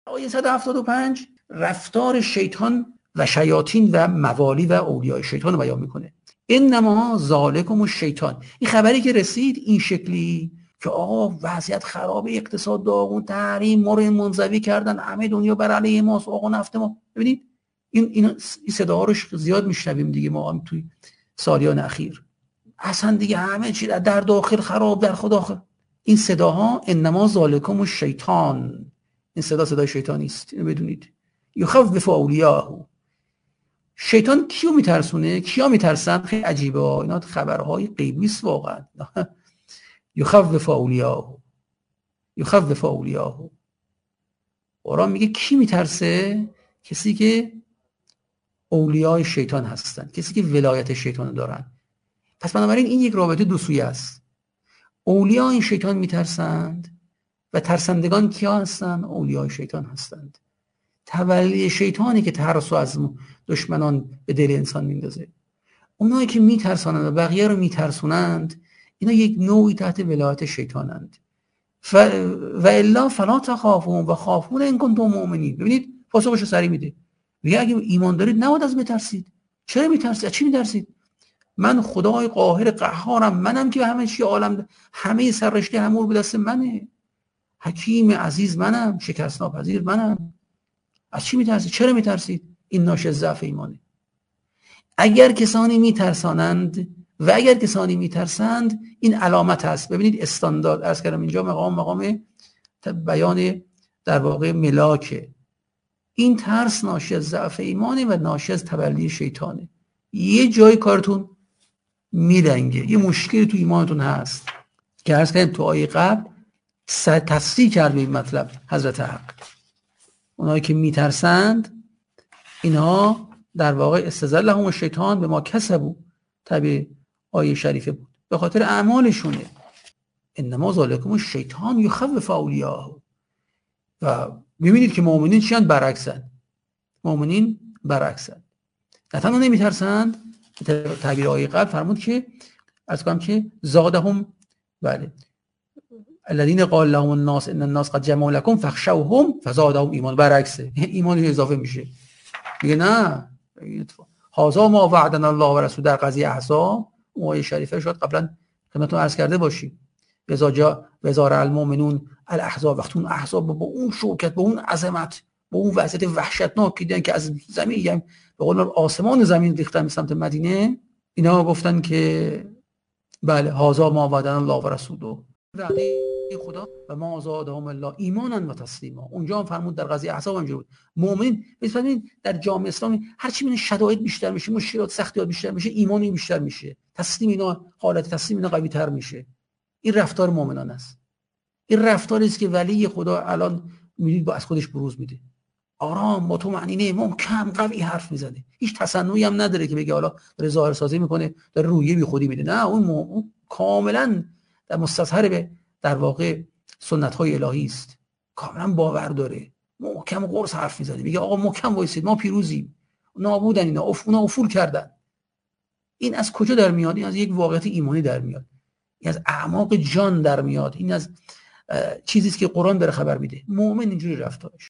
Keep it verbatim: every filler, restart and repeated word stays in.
آیه صد و هفتاد و پنج رفتار شیطان و شیاطین و موالی و اولیای شیطان رو بیان میکنه. انما ذالکم الشیطان. این خبری که رسید این شکلی که آقا وضعیت خراب، اقتصاد داغون، تحریم، ما رو منزوی کردن، همه دنیا بر علیه ماست، آقا نفت ما. ببینید این این صداها رو زیاد میشنویم دیگه ما هم توی سالیان اخیر. اصلا دیگه همه چی در داخل خراب، در خود داخل. این صداها انما ذالکم الشیطان، این صدا صدای شیطانی است، اینو بدونید. یخوف اولیاءه. شیطان کیو میترسونه؟ کیا میترسن؟ خیلی عجیبه، اینا خبرهای غیبی است واقعا. یخوف اولیاءه، یخوف اولیاءه. قرآن میگه کی میترسه؟ کسی که اولیای شیطان هستن، کسی که ولایت شیطان دارن. پس بنابراین این یک رابطه دو سویه است. اولیای این شیطان میترسند و ترسندگان کیا هستند؟ اولیای شیطان هستند. تولی شیطانی که ترس از دشمنان به دل انسان میندازه. اونایی که میترسانند و بقیه رو میترسونند، اینا یک نوعی تحت ولایت شیطانند. ف... و الا فلا تخافون و خافون ان کنتم مؤمنین. ببینید پاسخش سری میده، میگه اگه ایمان دارید نباید از بترسید. چرا میترسید؟ از چی میترسید؟ من خدای قاهر قهارم، منم که همه چی عالم، همه سررشته امور به دست منه. حکیم عزیز منم، شکست ناپذیر منم. از چی میترسید؟ چرا میترسید؟ این ناشی از ضعف ایمانه. اگر کسانی میترسانند و اگر کسانی میترسند، این علامت هست. ببینید استاندارد عرض کردم اینجا مقام مقام بیان در واقع ملاکه. این ترس ناشی از ضعف ایمانه و ناشی از تبلی شیطانه. یه جای کارتون میلنگه، یه مشکلی تو ایمانتون هست که عرض کردم تو آیه قبل تصریح کرد به این مطلب حضرت حق. اونایی که میترسند اینها در واقع استزلهم الشیطان به ما کسبوا، تعبیر آیه شریفه بود، به خاطر اعمالشونه. انما ذالکم الشیطان یخوف اولیاءه. و میبینید که مؤمنین چیان؟ برعکسن. مؤمنین برعکسن، نه تنها نمیترسند، تعبیر آیه قبل فرمود که از کنم که زادهم، بله، الذين قال لهم الناس ان الناس قد جمعوا لكم فاخشوهم فزادهم ایمان. برعکسه، ایمان اضافه میشه. میگه نه، هذا ما وعدنا الله و رسول در قضیه احزاب. اون آیه شریفه شد قبلا خدمتتون عرض کرده باشیم. اذا جاء وزار المؤمنون الاحزاب، وقتی اون احزاب با اون شوکت، با اون عظمت، با اون وضعیت وحشتناکی دیدن که از زمین، یعنی به قول آسمان زمین ریختن به سمت مدینه، اینا گفتن که بله هذا ما وعدنا الله و رسوله، وعده خدا و ما زادهم الله ایمانا و تسلیما. اونجا هم فرمود در قضیه احزاب اینجوری بود. مؤمن ببینید در جامعه اسلامی هر چی من شدائد بیشتر میشه، مشکلات سختیات بیشتر میشه، ایمانی بیشتر میشه، تسلیم اینا، حالت تسلیم اینا قوی تر میشه. این رفتار مؤمنان است. این رفتاری است که ولی خدا الان میدید با از خودش بروز میده. آرام، با طمأنینه، محکم، قوی حرف میزنه. هیچ تصنعی هم نداره که بگه حالا داره ظاهر سازی میکنه، داره رویه بی خودی میده. نه، اون, اون کاملا در مستظهر به در واقع سنت های الهی است. کاملا باور داره، محکم قرص حرف میزنه، میگه آقا محکم وایسید، ما پیروزیم، نابودن اینا، اونا افول کردن. این از کجا در میاد؟ این از یک واقعیت ایمانی در میاد، این از اعماق جان در میاد، این از چیزی است که قرآن داره خبر میده. مؤمن اینجوری رفتارش